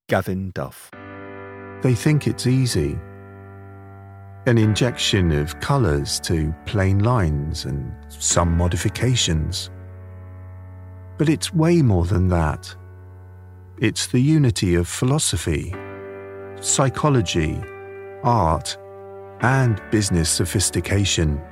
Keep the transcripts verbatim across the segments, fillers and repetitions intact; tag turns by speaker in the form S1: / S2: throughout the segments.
S1: Gavin Duff.
S2: They think it's easy. An injection of colours to plain lines and some modifications. But it's way more than that. It's the unity of philosophy, psychology, art, and business sophistication.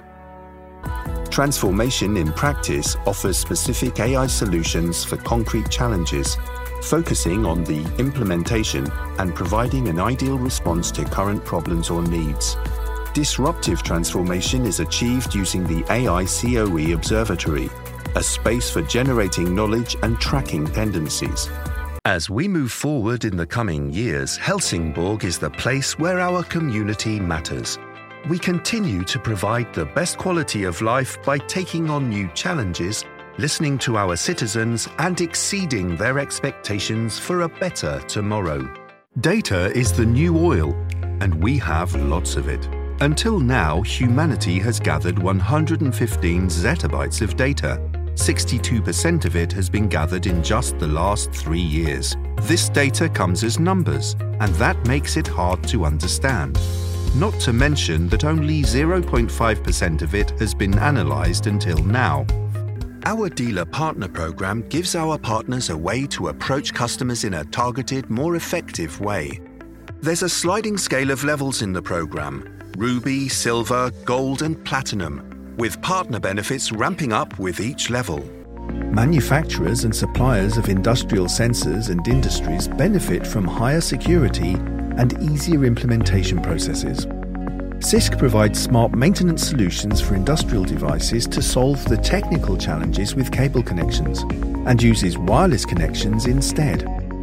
S3: Transformation in Practice offers specific A I solutions for concrete challenges, focusing on the implementation and providing an ideal response to current problems or needs. Disruptive transformation is achieved using the A I C O E Observatory, a space for generating knowledge and tracking tendencies. As we move forward in the coming years, Helsingborg is the place where our community matters. We continue to provide the best quality of life by taking on new challenges, listening to our citizens, and exceeding their expectations for a better tomorrow. Data is the new oil, and we have lots of it. Until now, humanity has gathered one hundred fifteen zettabytes of data. sixty-two percent of it has been gathered in just the last three years. This data comes as numbers, and that makes it hard to understand. Not to mention that only zero point five percent of it has been analysed until now. Our Dealer Partner Programme gives our partners a way to approach customers in a targeted, more effective way. There's a sliding scale of levels in the programme: Ruby, Silver, Gold and Platinum, with partner benefits ramping up with each level. Manufacturers and suppliers of industrial sensors and industries benefit from higher security and easier implementation processes. C I S C provides smart maintenance solutions for industrial devices to solve the technical challenges with cable connections and uses wireless connections instead.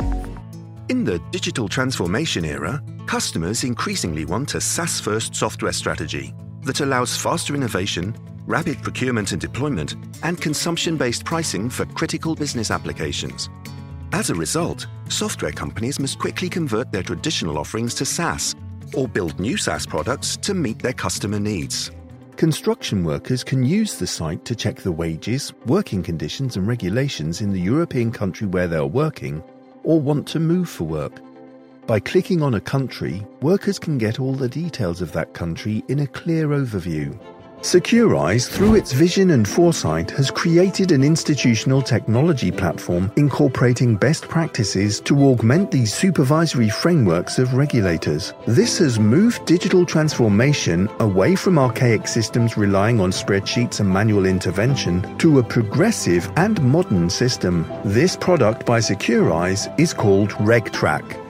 S3: In the digital transformation era, customers increasingly want a SaaS-first software strategy that allows faster innovation, rapid procurement and deployment, and consumption-based pricing for critical business applications. As a result, software companies must quickly convert their traditional offerings to SaaS or build new SaaS products to meet their customer needs. Construction workers can use the site to check the wages, working conditions and regulations in the European country where they are working or want to move for work. By clicking on a country, workers can get all the details of that country in a clear overview. Securize, through its vision and foresight, has created an institutional technology platform incorporating best practices to augment the supervisory frameworks of regulators. This has moved digital transformation away from archaic systems relying on spreadsheets and manual intervention to a progressive and modern system. This product by Securize is called RegTrack.